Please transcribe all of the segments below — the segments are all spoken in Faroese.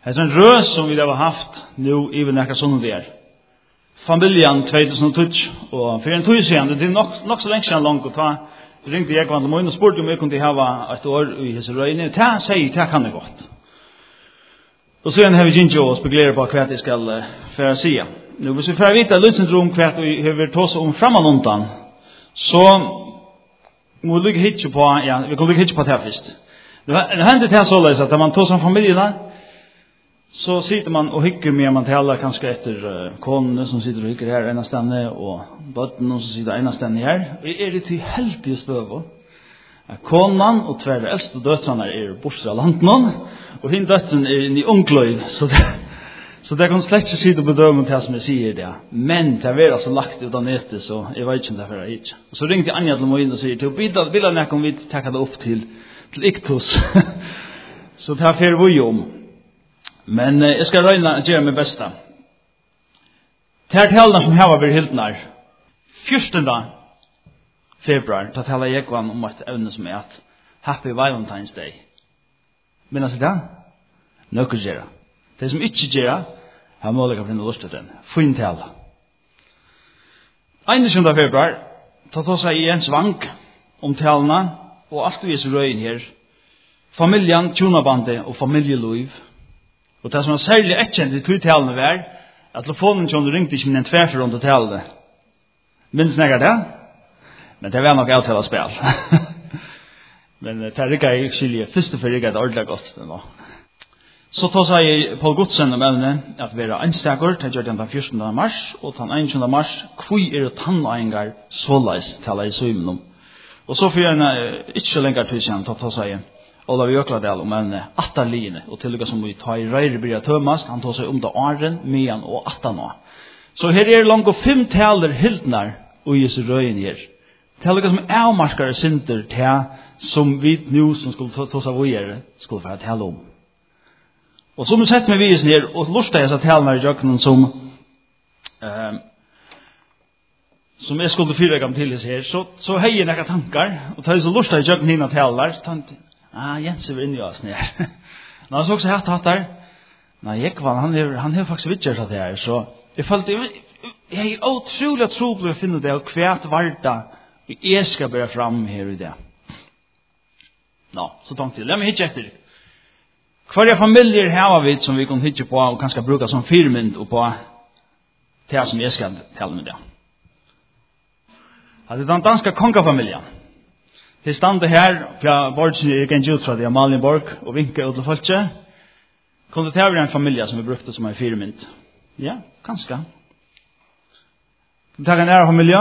Det är en rös som vi har haft nu i några söndagar. Familjen 2012 och för en tid sedan, det är nog så länge sedan långt att ta ringde jag kvant och spurte om jag kunde ha ett år i Israel. Ta säg ta kan det gott. Och sen har vi inte oss beglära på vad det ska för säga. Nu måste vi för vita lösensrum kvart och hur tås om framåt så må du hitcha på vi kommer hitcha på det här först. Det händer det här så läs att man tar som familjerna så sitter man och hycker med man talar kanske efter konen som sitter och hycker här ena stället och barnen som sitter ena stället här. Och är det till helt i stöv. Konan och två äldste döttrarna är borta av landet och hin döttern är i ungklöjd så det kan släkt sig sitta på dömen till som jag säger det. Men det är alltså lagt utan nätet så jag vet inte därför jag inte. Så ringde Anja till mig in och säger till bilda när kom vi ta det upp till Iktus. Så det här för vi om. Men jag ska röjna att göra mitt bästa. Det här talna som här var vid Hildnar. 14 februari. Då talar jag om ett ämne som är att Happy Valentine's Day. Men alltså det? Något göra. Det som inte göra har möjlighet att finna lust till den. Fin tala. 21 februari. Då tar sig i en svank om talna och allt vi är så röjn här. Familjen, tjonabande och familjeliv. Och det som var særlig ettkjent i tog-talene var at telefonen som ringte ikke min en tverfer rundt å tale det. Minns nægget det? Men det var nok avtale spil. Men det rikker jeg skilje. Første for rikker det ordentlig godt. Så tar seg Paul Godsen om evne at vi er enstakker til gjør den 14. mars og den 21. mars hvor er det tannengar såleis til i søymen. Og så får jeg ikke så lenger til siden ta seg Olav Jøkladal om en attarline og tillegg som vi tar i Røyrebyrja Tømast, han tar seg om det åren, medan og attarna. Så her er langt og 5 taler hildnar og Jesu røyen her. Tillegg som avmarskare synder til som vi nu som skulle ta seg vågjere skulle få tale om. Og som vi sett med visen her, og lortet jeg så talene i jøkkenen som jeg skulle fyrregam til her, så hei jeg nekka tankar, og tar jeg så lortet i jøkkenen hina taler, så tenkte Jens er inne i oss nere. Nå, så også hatt der. Nei, Ekvan, han har faktisk vittgjert det her, så jeg følte, jeg er utrolig trolig å finne det, og kvært varda, jeg skal bære fram her i det. Nå, så tenkte jeg, la meg hitje etter. Hver familier har vi som vi kan hitje på, og kanskje bruke som firmynd, og på det som jeg skal tale med det. Det er den danske kongafamilien. Det stande her, fra Borgen i Gengjut fra det Amalienborg, og vinke ut til folket. Kunne det være en familie som vi brukte som en firmynd? Ja, kanskje. Kan du ta en ære familie?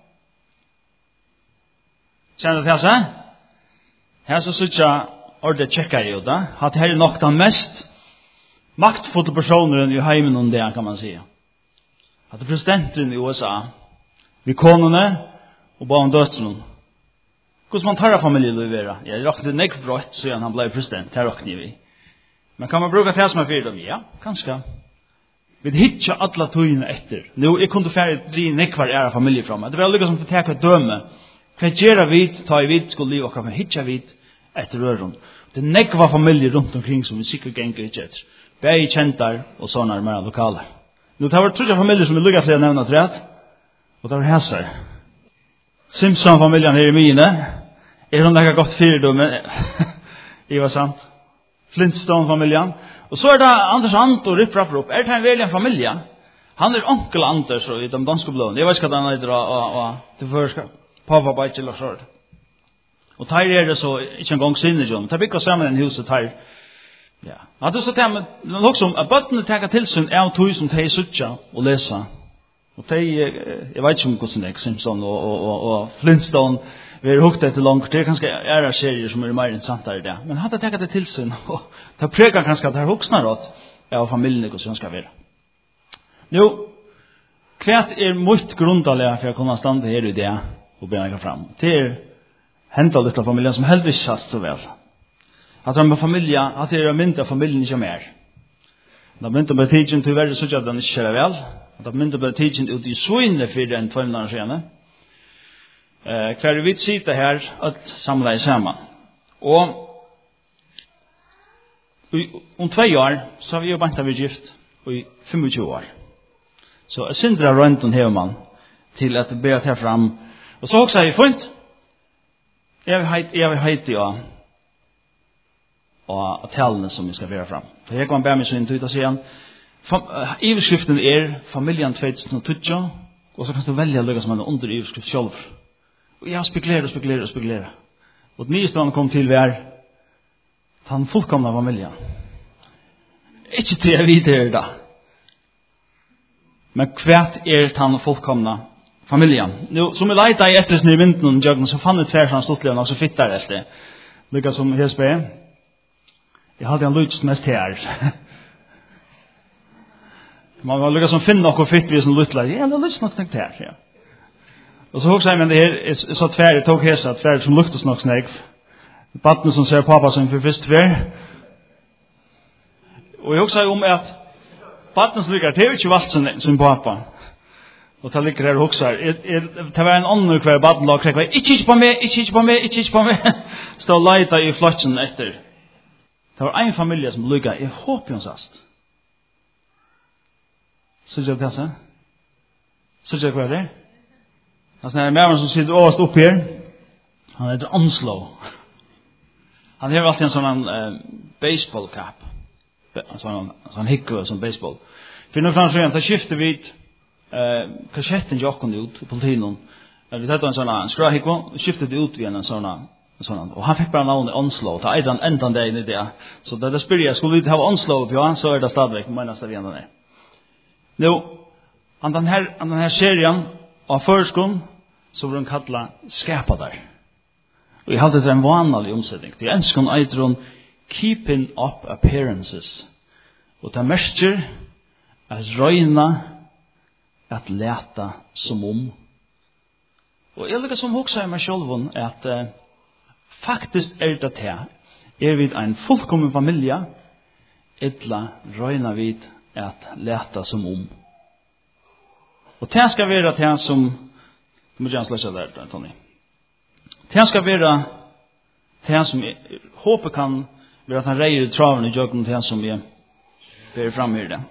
Kjenner du til seg? Her så synes jeg ordet tjekker jeg jo da. At her er nok den mest maktfulle personen i heimen om det, kan man si. At presidenten i USA, vi konene, og bare dødselen. Hvordan man tar av familieliv vera? Jeg råkner nekv brott, så han ble president. Det råkner vi. Men kan man bruka det som er fyrir dem? Ja, kanskje. Vi hittar alla tøyene etter. Nå, jeg kunne færre dri nekvar æra familie fra meg. Det var lukka som for teka døme. Hva gjerra vid, ta i vid, skulle liv okka, men hittar vid etter røren. Det er nekva familie rundt omkring som vi sikkert gengur ikke etter. Begge kjentar og sånne er mer lokale. Nå, det var trusja familier som vi lukka seg å nevna trett. Og det var hæsar. Simpson-familjen her i mine. Er hun nekka godt fyrdom? Det var sant. Flintstone-familjen. Og så er det Anders Ant og Ripp Rapprup. Er det en veldig familie? Han er onkel Anders i de danske blåene. Jeg vet ikke hva han heter til førskap. Pappa Bajtjel og sånt. Og der er det så ikke en gang sinne, John. Der bygger sammen en huset her. Ja. Ja, det er så til meg, men også at bøttene tenker tilsyn av tog som de suttja og lesa. Og de, jeg vet ikke om hvordan det er, Simpson og Flintstone, vi har hukt etter langt. Det er kanskje ære serier som er mer interessantere i det. Men hadde tenkt det tilsyn, og det preger kanskje at det er huksna råd av familien hvordan skal være. Nå, hva er mot grundalega for å kunne stande her i det og begynne fram? Det er hentet litt av familien som heldigvis kjast så vel. At det er med familien, at det er mynd av familien ikke mer. Da mynte på tidsen til verre så at den ikke kjører vel. Da mynte på tidsen ut i søgne for den 2 måneder siden. Hver vi sitter her at samle i sammen. Og Om 2 år så har vi jo bant vi gift i 25 år. Så jeg syndrer rundt og hever man til at be her fram. Og så også har jeg funnet. Jeg vil heite ja. Og talene som vi skal være fram. Så jeg kan bare meg så inn til å si han. Iverskriften familien 2020. Og så kan du velge å lykke som han under iverskrift selv. Og jeg spekulerer. Og det nyeste han kom til var han fullkomna familien. Ikke til jeg videre da. Men hvert han fullkomna familien. Nu, som jeg leita i ettersni i vinteren, så fann jeg tvers han stortlig og nok så fittar det. Lykka som HSB. Jeg hadde han lyst mest her. Man var lykka som finne noe fitt vi som lytla. Ja, det lyst nok tenkt her. Ja. Og så hoksa jeg, men det her er så tvær, jeg tok hesa, tvær som luktes nok snegg. Batten som ser pappa som for først tvær. Og jeg hoksa om at batten som lykker, det er jo ikke valgt som pappa. Og det ligger her og hoksa. Det var en annen hver batten lag krekva. Ikke på meg. Stå og leita i flotsen etter. Det var en familie som lykker, jeg håper jo sast. Så gjør det seg? Så gjør det det? Altså, det er med som sitter overst opp her. Han heter Onslow. Han har alltid en sånn baseball cap. Sånn hikke som baseball. For nå frans så skifter vi kassetten jokken ut på politinen. Vi tatt en sånn skrahikko, skiftet ut igjen en sånn. Og han fikk bare navnet Onslow. Det er han enda det inn i det. Så da spør jeg, skulle vi ha Onslow på han, så er det stadigvæk minnes det igjen der. Nå, den her serien av førskolen, så var den kallet Skapadar. Og jeg hadde det en vanlig omsetning. Det ønsker hun eitre hun Keeping Up Appearances. Og det mestjer at røyna at leta som om. Og jeg lykker som hoksa i meg selv at faktisk det til vi en fullkommen familie etla røyna vid at leta som om. Og det skal være det som du må gjerne slåse der, Tony. Det skal være det som jeg håper kan være at han reier traven i jøkken det som jeg ber frem i det.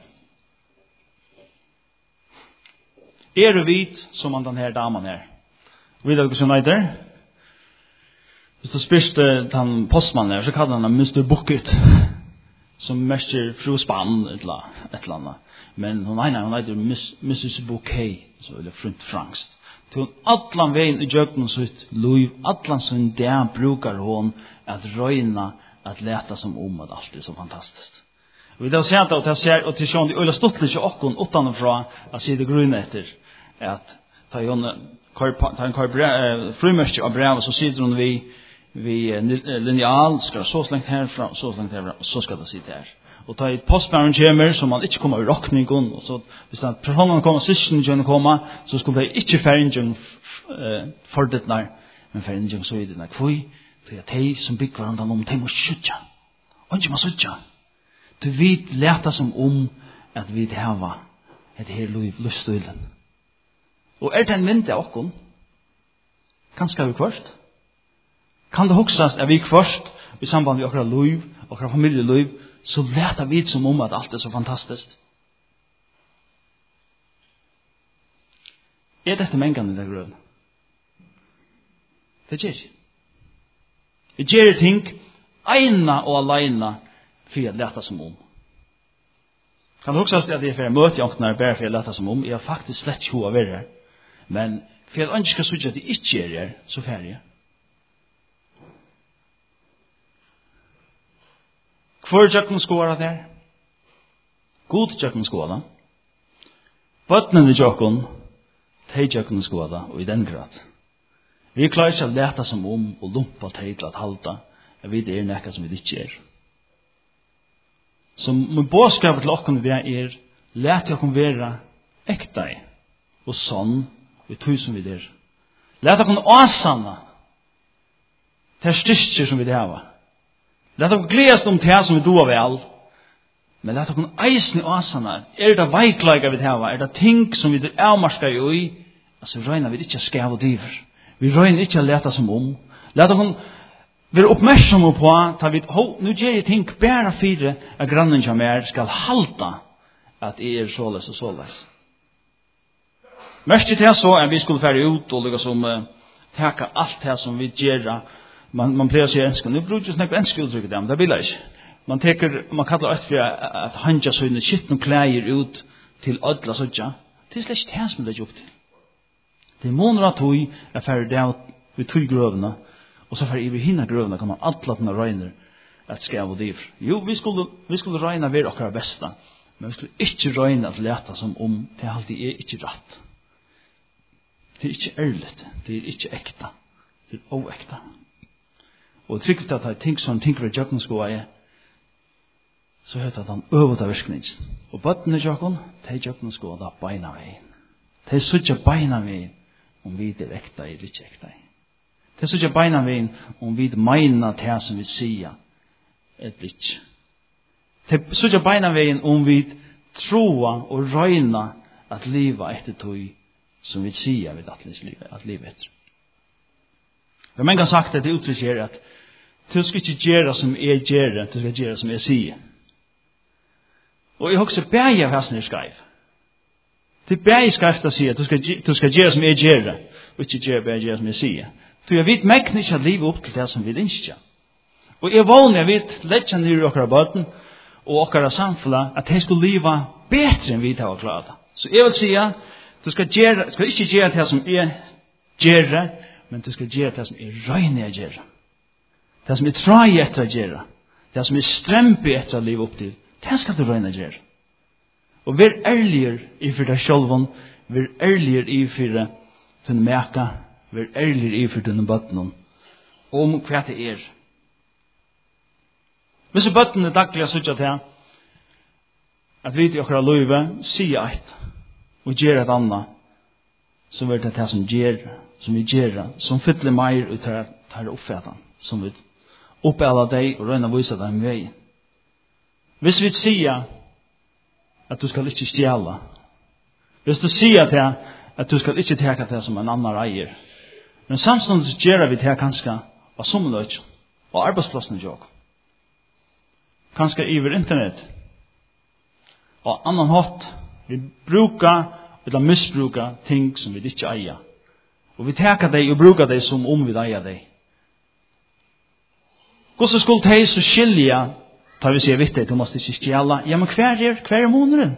Du vit som han den her damen her? Vet du hva som heter? Hvis du spørste den postmannen her, så kallar han Mr. Bucket. Som mester fru Spann et eller annet. Men hun heter Mrs. Bouquet, så eller frunt frangst. Til hun allan veien i jøkken sitt liv, allan som der brukar hun at røyna, at leta som om at alt er så fantastisk. Og vi da ser det, og til sjån, det øyla stuttelig ikke okkon utanfra at si det grunn etter, at ta en frimørkje av brev, så sitter hun vi lineal, skal så slengt herfra, så slengt herfra, og så skal det sitte her. Og ta et postbæren kommer, så man ikke kommer i rokningen, og så hvis den personen kommer, systen ikke kommer, så skulle de ikke færingen fordettene, men færingen så i den. Hvor er det som bygger hverandre om, de må skjutja. Og ikke må skjutja. Du vet leta som om at vi hava et her lystøylen. Og det en mynd av okken? Kanskje vi kvart? Kan det hoksas at vi kvart i samband med okra liv, okra familieliv, så leta vi som om at alt er så fantastisk. Dette mengan i det grunn? Det gjør ikke. Det gjør ting eina og aleina for å leta som om. Kan det hoksas at jeg får møte i åknar bare for å leta som om? Jeg har faktisk slett ikke hva være her. Men for jeg ønsker så ikke at jeg ikke er her, så ferdig jeg. Hvor tjøkken skåra der? God tjøkken skåra. Bøttene tjøkken, de tjøkken skåra, og i den grad. Vi klarer ikke å leta som om og lumpa til at halta, at vi er nekka som vi ikke er. Så min bådskap til okken vi er, let okken være ekta og sånn, vi tog som vi er. Let okken åsanna til styrker som vi har. Let oss gledes om det som vi doer vel. Men let oss eisen i åsene. Det veikleiker vi har? Det ting som vi avmarsker i? Altså, røyner vi ikke skæv og diver. Vi røyner ikke leta som om. Vi er oppmerksomme på at vi, nu gjør jeg ting bare fire at grannen som skal halta at jeg er såles og såles. Mest til det så at vi skulle fære ut og liksom teka alt det som vi gjør. Man pleier å si enskene. Nu bruker jeg snakke enske uttrykket dem, det vil jeg ikke. Man kallar ett för att hanja så in shit och kläder ut till alla sådja. Det är släkt här som det gjort till. Det månader tog är färdig där vi tog grövna och så för i hinna grövna kan man alla den regner att ska vara det. Jo, vi skulle regna ver och bästa. Men vi skulle inte regna att läta som om det alltid är inte rätt. Det är inte ärligt, det är inte äkta. Det är oäkta. Och tycker att jag tänker som tänker att jag ska är så heter han överta verkningen. Och bøttene Jakob, de Jakob skal da beina veien. De søker beina veien om vi er ekta eller ikke ekta. De søker beina veien om vi mener det som vi sier eller ikke. De søker beina veien om vi tror og røyner at livet etter tog som vi sier ved at livet etter. Vi har mange sagt at det uttrykker at du skal ikke gjøre som jeg gjør, du skal gjøre som jeg sier. Og jeg husker bæg av hesten skrev. Det bæg skrev å si at du skal gjøre som jeg gjør, og ikke gjøre som jeg sier. Så jeg vet meg ikke at livet opp til det som vi ønsker. Og jeg vågner, jeg vet, lett ned i okkara bøten og okkara samfunnet, at jeg skulle leve bedre enn vi har klart. Så jeg vil si at du skal ikke gjøre det som jeg gjør, men du skal gjøre det som jeg røyner å gjøre. Det som jeg trar etter å gjøre. Det som jeg stremper etter å leve opp til. Det skal du røyne gjøre. Og vær ærligere i for deg selv, vær ærligere i for din meka, vær ærligere i for din bøtten, om hva det er. Hvis bøtten er daglig så til at vi til okra løyve sier et, og gjør et annet, så er det det som vi gjør, som fyller mer ut til oppfæten, som vi oppæler deg og røyne viser deg med veien. Hvis vi sier at du skal ikke stjæle, hvis du sier til at du skal ikke teka det som en annen eier, men samtidig gjør vi det kanskje av sommerløy og arbeidsplassen i jobb. Kanskje over internett og annan hatt vi bruker eller misbruker ting som vi ikke eier. Og vi teka det og bruker det som om vi eier det. Hvordan skulle det så skilje tar vi sier vitt, du måste ikke stjæla. Ja, men hver er måneden?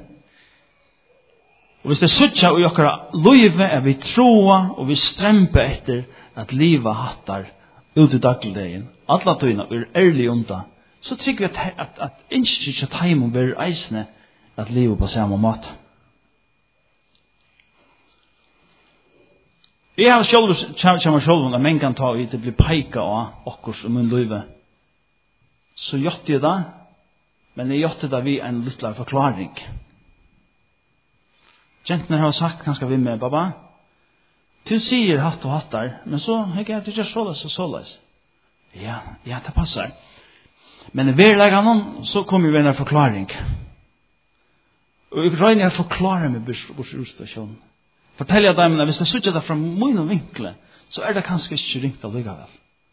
Og hvis det suttja og jokkara løyve er vi troa og vi stremper etter at livet hattar ut i dagligdagen, alla tøyna er ærlig undan, så trykker vi at ikke taimon blir eisne at livet på samme måte. Jeg har selv at menn kan ta i det blir peika av okkurs og min løyve. Så gjorde jeg det, men jeg gjorde det vi en liten forklaring. Gentene har sagt kanskje vi med, Baba, du sier hatt og hattar, men så har jeg ikke såles og såles. Ja, det passer. Men i verleggen så kommer vi en forklaring. Og jeg regner å forklare meg bort utstasjonen. Forteller jeg dem, hvis jeg sier det fra min vinkle, så er det kanskje ikke ringt allikevel.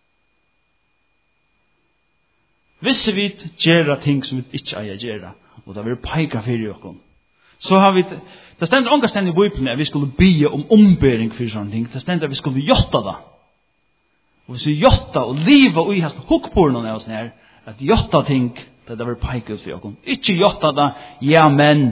Hvis vi gjør ting som vi ikke eier gjøre, og da vil peika fyrir oss, så har vi, det stender ånga stendig i Bibelen at vi skulle be om ombering for sånne ting, det stender at vi skulle gjotta det. Og hvis vi gjotta og liva og i hast hukkborna av oss her, at gjotta ting, det vil peika ut for oss. Ikke gjotta det, ja men.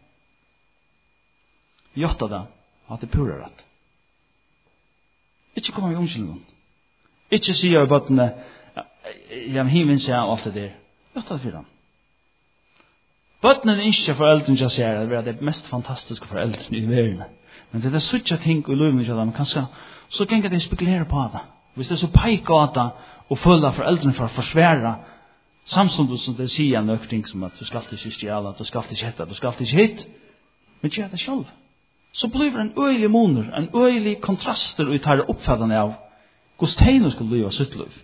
Gjotta det, at det pura rett. Ikke komme i omkylden. Ikke sier i bøttene, ja, men himmelen sier alt det der. Gjotta det for dem. Bøttene er ikke foreldrene som sier at det er det mest fantastiske foreldrene i verden. Men det er sånne ting i livet til dem, kanskje, så kan de spekulere på det. Hvis det er så peika av det, og følge foreldrene for å forsvære, samtidig som det sier noen ting som at du skal ikke stjæle, du skal ikke hette, du skal ikke hit, men gjør det selv. Så blir det en øyelig moner, en øyelig kontraster og tar oppfattende av hvordan tegner skal leve sitt liv.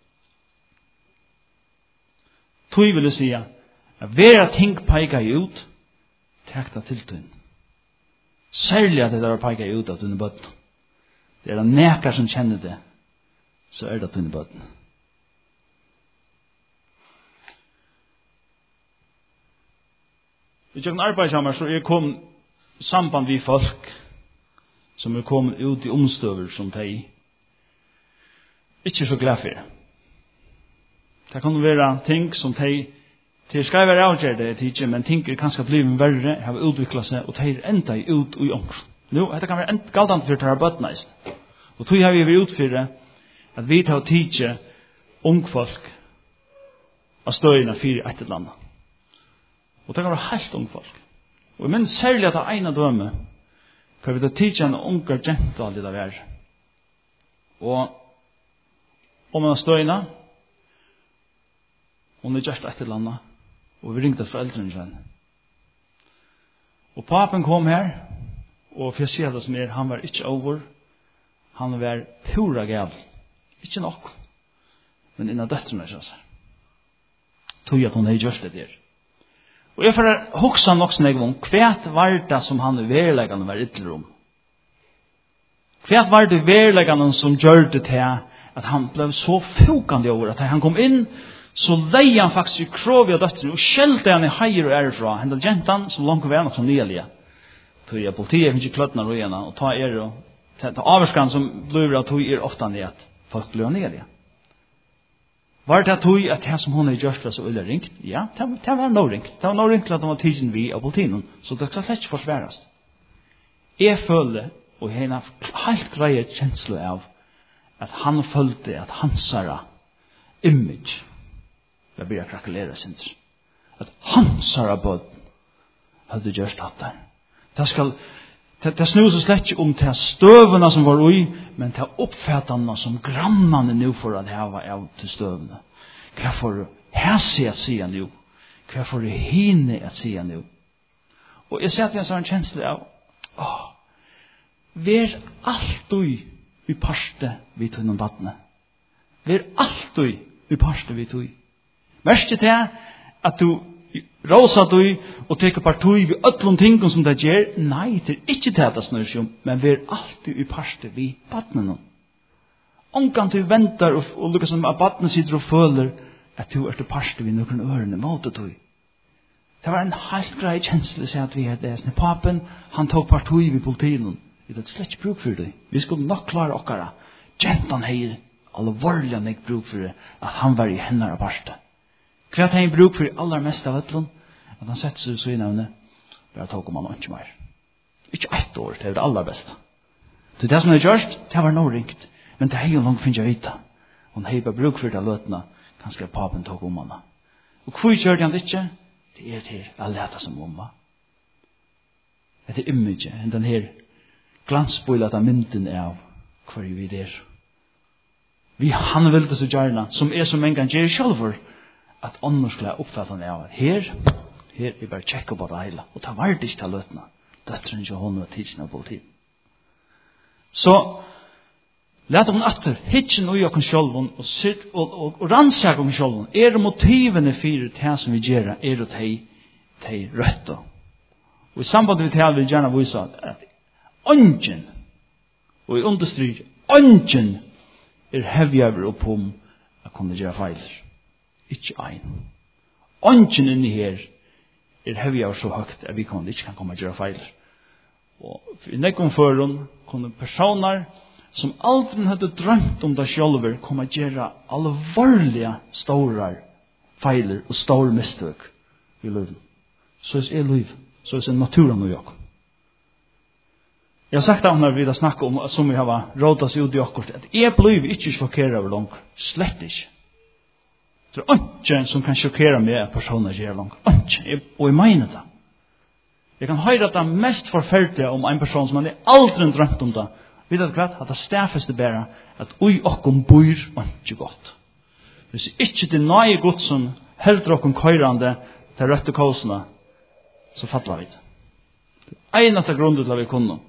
Tog vil jeg si at vera ting peika ut, takk det til tøyen. Særlig at det er peika ut av tøyne bøtten. Det er nekar som kjenner det, så er det tøyne bøtten. Vi tjøkken arbeid sammen, så kom samband vi folk som kommet ut i omstøver som de ikke så glad for. Det kan være ting som de til skal være avgjørende, men ting kanskje blir verre, har utviklet seg, og de enda ut i omkring. Nå, dette kan være galdant for å ta bøtene. Og tog har vi vært utfyrt at vi tar tidlig ungfolk av støyene fire etter landet. Og det kan være helt ungfolk. Og jeg minns særlig at det er ene døme, hva vi tar tidlig en unger jente aldri det være. Og om man har støyene, hun er gjørst etter landet, og vi ringte foreldrene til henne. Og papen kom her, og for jeg sier det som han var ikke over, han var pura gav. Ikke nok, men innan døtterne kjøs. Tog at hun har gjort det der. Og jeg får hoksa nok sånn en gang, hva var det som han i verleggene var ytterligere om? Hva var det verleggene som gjør det til at han ble så fukande over, at han kom inn, så leie han faktisk i krov av døtterne, og skjelte han i heier og ærefra, hendte gentan som langt var nok som nylige. Tog jeg politiet finnes ikke kløttene og igjen, og ta averskan som blir av tog ofte ned at folk blir nylige. Var det tog at det som hun har gjort var så ille ringt? Ja, det var noe ringt. Det var noe ringt at hun var tidsen vi av politiet, så det skal slett ikke forsværes. Jeg føler, og jeg har helt greie kjenslo av, at han følte at hansara image var blir krakulere sinns. At hansara bød hadde gjort dette. Det snur seg slett ikke om til støvene som var ui, men til oppfattene som grannene nå for at hava av til støvene. Hva får hæse at sier nå? Hva får hine at sier nå? Og jeg ser at jeg så en kjensle av, vær alltid i parste vi tog noen vattne. Vær alltid i parste vi tog. Verste til at du rosa du og teker partui vi öllum tingum som det gjør. Nei, det er ikke det det snur seg om, men vi er alltid i parste vi vattnen. Ongan du ventar og lukka som at vattnet sitter og føler at du er til parste vi noen ørene mot det tog. Det var en helt grei kjensle seg at vi er det. Papen, han tok partui vi politien. Vi hadde slett ikke bruk for det. Vi skulle nok klare okkara. Gentan hei alvorlig han ikke bruk for det, at han var i henne av parste. Hva har han bruk for aller mest av etlån? At han setter seg så i navnet, bare tok om han ikke mer. Ikke ett år, det er det aller beste. Så det som han har gjort, det var noe ringt. Men det er jo langt finnes jeg vite. Og han har bare bruk for det løtene, kanskje papen tok om han. Og hvor gjør han det ikke? Det er til å lete som om han. Det er image, den her glansbøylet av mynden av hva vi der. Han vil det så gjerne, som er som en gang gjør selv at annars skulle jeg oppfatte han av at her er bare tjekke på det hele, og ta var det ikke til løtene. Døtteren ikke hånden og tidsen av politiet. Så, let dem atter, hitjen og jokken sjølven, og rannsjak om sjølven, er motivene for det som vi gjør, er å ta røtte. Og i samband med det vil jeg gjerne vise at ånden, og i understryk, ånden er hevjøver opp om å kunne gjøre feiler. Ikke ein. Ånden inni her er hevjøver så høyt at vi ikke kan komme og gjøre feiler. Og i nekken føren kunne personer som aldri hadde drømt om det selv komme og gjøre alvorlige store feiler og store mistøk i livet. Så er liv. Så er naturen og jokken. Jeg har sagt av når vi har snakket om som vi har rådet seg ut i akkurat, at jeg blir ikke sjokkeret over langt. Slett ikke. Det er ikke som kan sjokkere meg at personer gjør langt. Og jeg mener det. Jeg kan høre det mest forferdelige om en person som man aldri drømt om det. Vi vet klart at det stærfeste bare at ui okkom bor ikke godt. Hvis ikke det nøye godsen helder okkom køyrande til røtte kåsene, så fattler vi det. Det er eneste grunn til at vi kunne.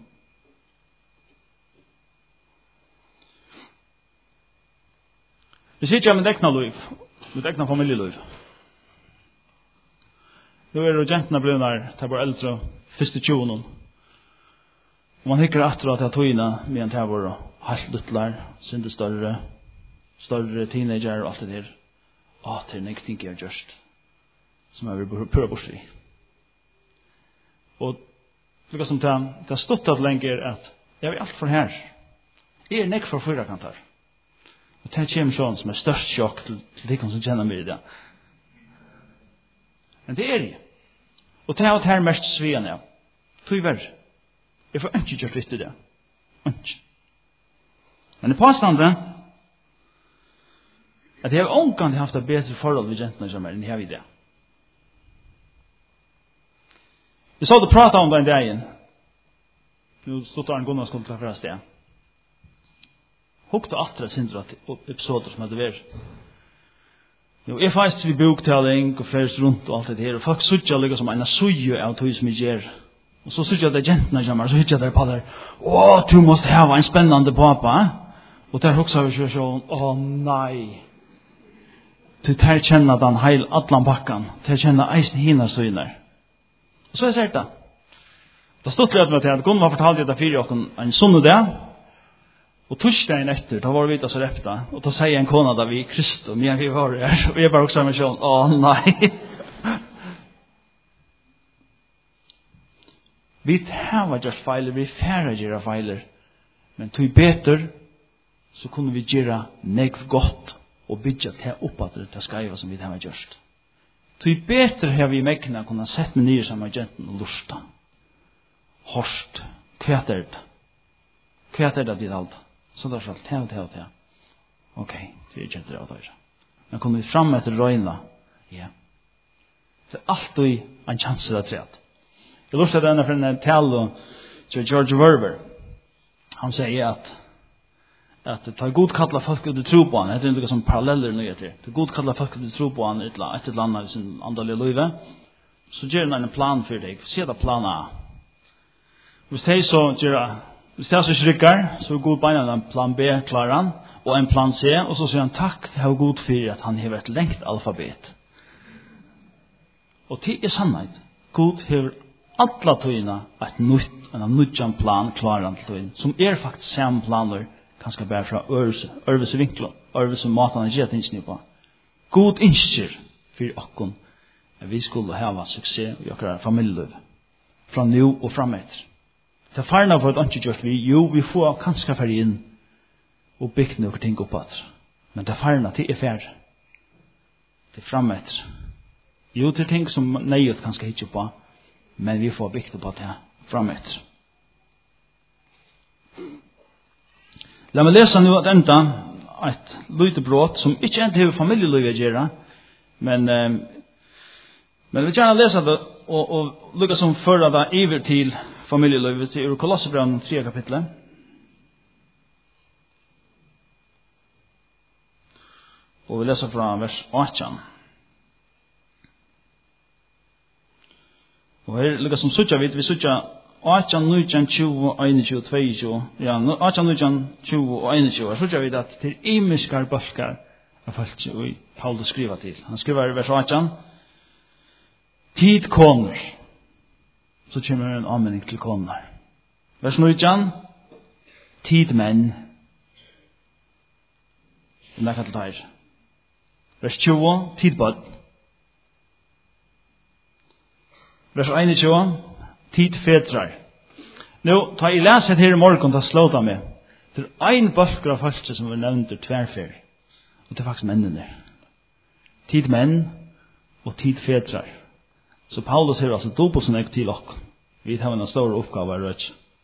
Vi sitter med dekna liv, med dekna familjeliv. Nå er det jentene blevet der, det var eldre, første 20. Og man hikker etter at jeg tog inn med en tæver og helt lyttler, synte større teenager og alt det der. Det er ikke ting jeg har gjort, som jeg vil prøve bort i. Og lukka som det stått lenge at jeg er alt for her. Jeg nekk for fyrakantar. Og det kommer sånn som størst sjokk til de som kjenner meg i det. Men det jeg. Og det her mest svien jeg. Tyver. Jeg får ikke gjort vitt i det. Ikke. Men i påstanden at jeg har omgang haft et bedre forhold ved jentene som enn jeg har i det. Vi så det prata om den dagen. Nu stod det en Gunnar skulle ta fra sted. Hukte atre sindra episoder som hadde vært. Jo, jeg faktisk vi boktaling og færs rundt og alt det her. Og folk sutja lika som en suju av tog som jeg gjør. Og så sutja det jentene kommer, så hitja det på der. Du måste ha en spennende pappa. Og der huksa vi sånn, nei. Du tar kjenna den heil atlan bakkan. Tar kjenna eisen hina søgner. Og så jeg det. Det stod litt med at Gunnar fortalte det fyrir okken en sunn dag. Og torsdagen etter, da var vi ute og så repta. Og da sier en kona da vi Kristus, men vi var her. Og jeg bare også med sånn, nei. Vi har gjort feiler, vi færre gjøre feiler. Men tog beter, så kunne vi gjøre negv godt og bygge til opp at det skreiva som vi har gjort. Tog beter har vi mekkene kunne sett med nye sammen agenten og lusta. Horst, hva det? Hva det ditt alt? Så det er alt, te. Ok, det er ikke det av det. Men kommer vi fram etter røyna, ja. Det er alltid en chans av det. Jeg lurer til denne for en tale til George Verber. Han sier at det er god kattla folk ut i tro på han. Det er noe som paralleller nøye til. Det er god kattla folk ut i tro på han et eller annet i sin andalige liv. Så gjør han en plan for deg. Se det plan A. Hvis det er så hvis det er så rykker, så er god beina en plan B klarer han, og en plan C, og så sier han takk, jeg har god for at han har et lengt alfabet. Og det er sannhet. God har alle tøyene en nødjan plan klarer han til tøyene, som faktisk samme planer, kanskje bare fra øvelse vinkler, øvelse måten han gjør tingene på. God innskjer for okken, at vi skulle ha suksess i akkurat familieliv, fra nå og fremetter. Det farna for at ikke gjort vi, jo, vi får kanskje ferdig inn og bygge noen ting opp at. Men det farna til færre. Det fremetter. Jo, det ting som nøyet kanskje ikke på, men vi får bygge opp at det fremetter. La meg lese nå at enda et lydebrott som ikke endte har familielivet å gjøre, men vi vil gjerne lese det og lykke som fører det iver til familielivet til Kolosserbrevet 3 kapitlet. Og vi leser fra vers 18. Og her lykke som suttja vi suttja 18, 19, 20, 21, 22. Ja, 18, 19, 20 og 21. Her suttja vi at til imiskar bølgar er falt i Paulus skriva til. Han skriver i vers 18. Tid kommer. Så kommer en anmenning til koner. Vers 19. Tid menn. Det er til der. Vers 20. Tid bad. Vers 21. Tid fedrar. Nå, ta I leset her I morgen til å slå det med. Det en bølger av falske som vi nevnte tverfer. Og det er faktisk mennene. Tid menn og tid fedrar. Så Paulus har altså dobbelt som til oss. Vi har en stor oppgave her.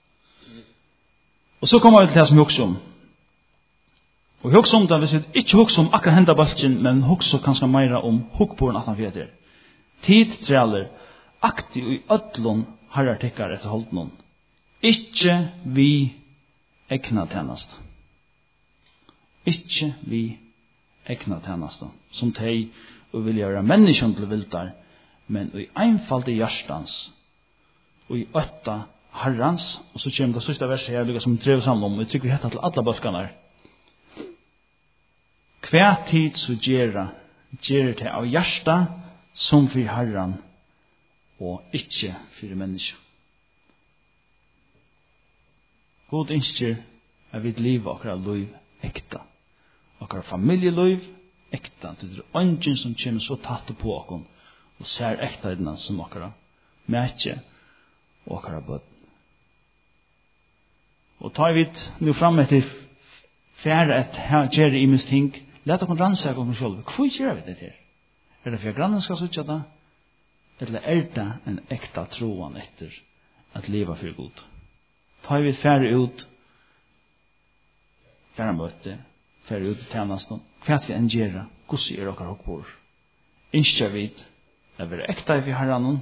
Og så kommer vi til det som vi hukser om. Og vi hukser om det hvis vi ikke hukser om akkurat hendet bølgen, men hukser kanskje mer om hukboren 1840. Tid trealer aktiv I ødlån herrer tikkere etter holdt noen. Ikke vi egna tjenest. Ikke vi egna tjenest. Som de vil gjøre menneskene til viltar, men I einfalde hjertans, og I øtta herrans, og så kommer det siste verset her, lukket som drev sammen om, vi trykker vi hette til alle bøskene her. Hver tid så gjør det av hjerta, som for herran, og ikke for mennesker. God innskjer er vidt liv akkurat liv ekta. Akkurat familieliv ekta. Det er ingen som kommer så tatt på oss, og ser ekta i denne som akkurat mætje og okkara bøtt. Og tar vi nu fram etter færre et her gjerne imes ting, let oss rannsake om oss selv. Hvor gjør vi det her? Det for grannen skal sutja da? Eller det en ekta troan etter at leva for god? Tar vi færre ut, færre møte, færre ut i tjenesten, hva vi enn gjør, hvordan er dere oppbord? Innskjer vi at vi er ekta i herren,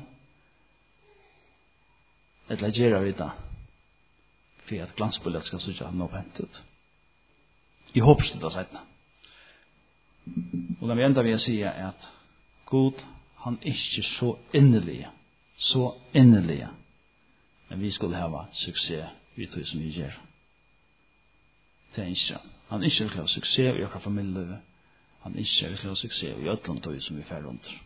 eller gjør vi det, for at glansbullet skal sutja nå pent ut. Jeg håper det da seitene. Og det enda vil jeg si er at God, han er ikke så innerlig, men vi skulle ha suksess vi tog som vi gjør. Det er ikke. Han er ikke vil ha suksess i vår familie, han er ikke vil ha suksess i ødlom tog som vi fer rundt.